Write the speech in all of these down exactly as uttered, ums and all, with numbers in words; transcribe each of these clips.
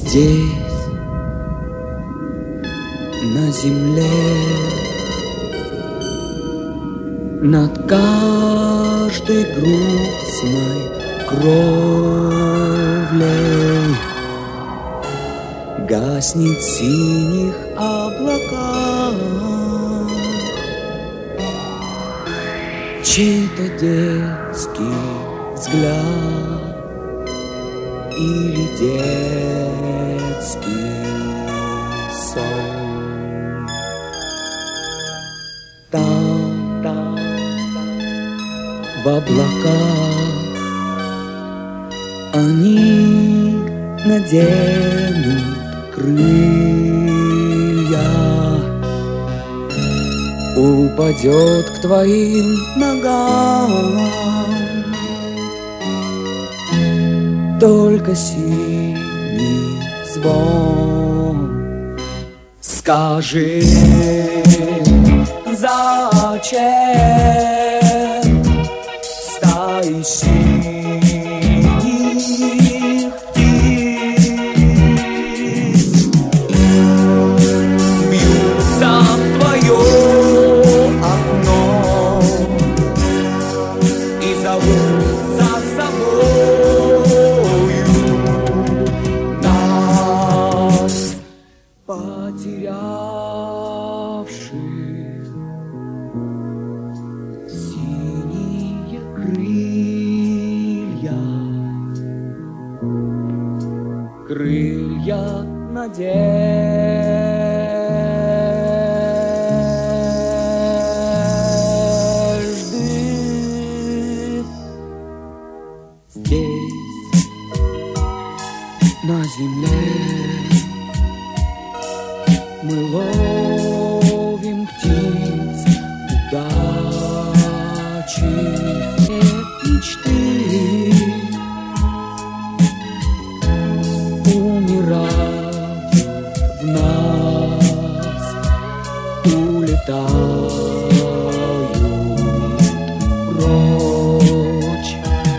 Здесь, на земле, над каждой грустной кровлей гаснет в синих облаках чей-то детский взгляд или детский сон. Там, там, в облаках они наденут крылья, упадет к твоим ногам только синий звон. Скажи, зачем стаи синих птиц бьются в твое окно и зовут за собою нас, потерявших синие крылья, крылья надежды. Здесь, на земле, мы ловим птиц удачи, мечты умирают в нас, улетают прочь.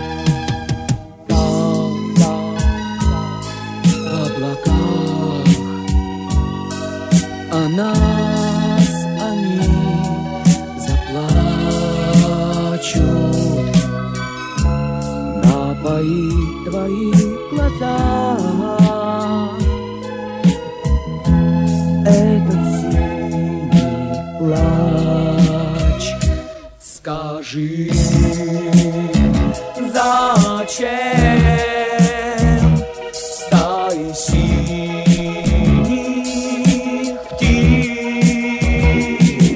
Там, там, в облаках о нас они заплачут, напоит твои глаза этот синий плач. Скажи, зачем стаи синих птиц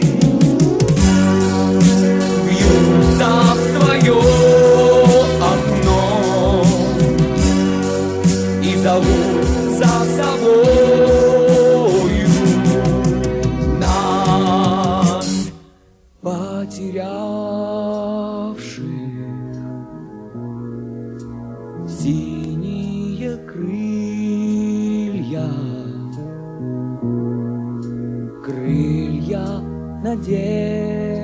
бьются в твое окно и зовут за собою нас, потерявших синие крылья, крылья надежды.